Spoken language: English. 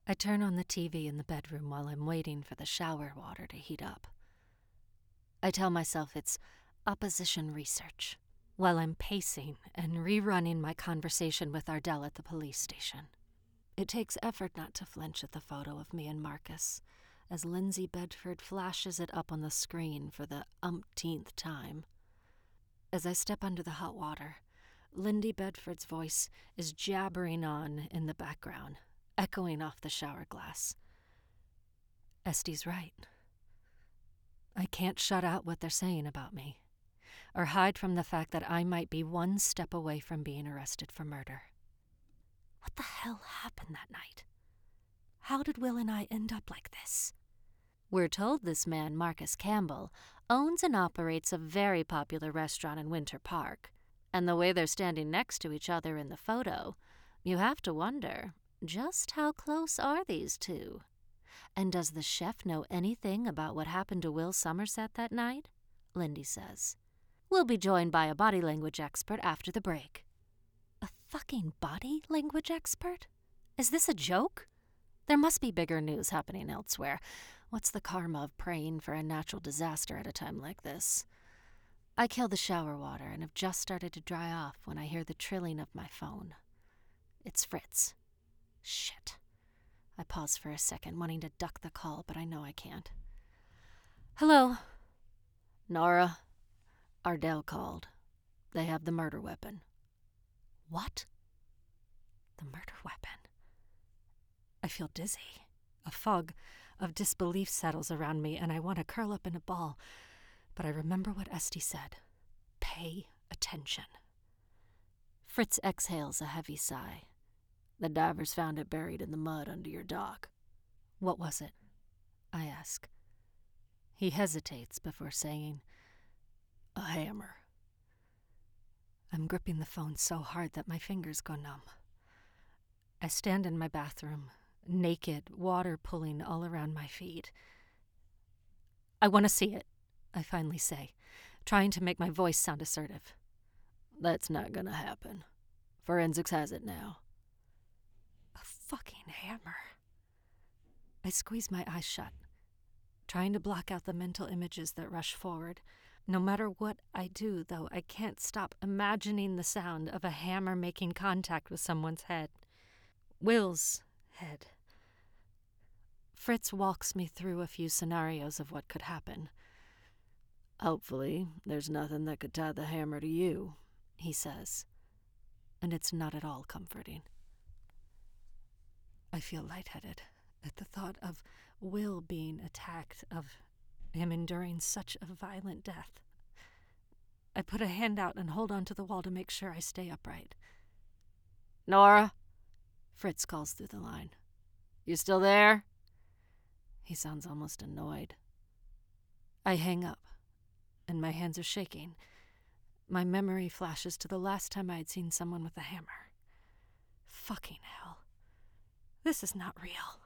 I turn on the TV in the bedroom while I'm waiting for the shower water to heat up. I tell myself it's opposition research, while I'm pacing and rerunning my conversation with Ardell at the police station. It takes effort not to flinch at the photo of me and Marcus, as Lindsay Bedford flashes it up on the screen for the umpteenth time. As I step under the hot water, Lindy Bedford's voice is jabbering on in the background, echoing off the shower glass. Estee's right. I can't shut out what they're saying about me, or hide from the fact that I might be one step away from being arrested for murder. What the hell happened that night? How did Will and I end up like this? We're told this man, Marcus Campbell, owns and operates a very popular restaurant in Winter Park, and the way they're standing next to each other in the photo, you have to wonder, just how close are these two? And does the chef know anything about what happened to Will Somerset that night? Lindy says. We'll be joined by a body language expert after the break. A fucking body language expert? Is this a joke? There must be bigger news happening elsewhere. What's the karma of praying for a natural disaster at a time like this? I kill the shower water and have just started to dry off when I hear the trilling of my phone. It's Fritz. Shit. I pause for a second, wanting to duck the call, but I know I can't. Hello? Nora, Ardell called. They have the murder weapon. What? The murder weapon? I feel dizzy. A fog of disbelief settles around me, and I want to curl up in a ball. But I remember what Esty said. Pay attention. Fritz exhales a heavy sigh. The divers found it buried in the mud under your dock. What was it? I ask. He hesitates before saying, a hammer. I'm gripping the phone so hard that my fingers go numb. I stand in my bathroom, naked, water pooling all around my feet. I want to see it, I finally say, trying to make my voice sound assertive. That's not gonna happen. Forensics has it now. A fucking hammer. I squeeze my eyes shut, trying to block out the mental images that rush forward. No matter what I do, though, I can't stop imagining the sound of a hammer making contact with someone's head. Will's head. Fritz walks me through a few scenarios of what could happen. Hopefully, there's nothing that could tie the hammer to you, he says. And it's not at all comforting. I feel lightheaded at the thought of Will being attacked, of him enduring such a violent death. I put a hand out and hold onto the wall to make sure I stay upright. Nora, Fritz calls through the line. You still there? He sounds almost annoyed. I hang up, and my hands are shaking. My memory flashes to the last time I had seen someone with a hammer. Fucking hell. This is not real.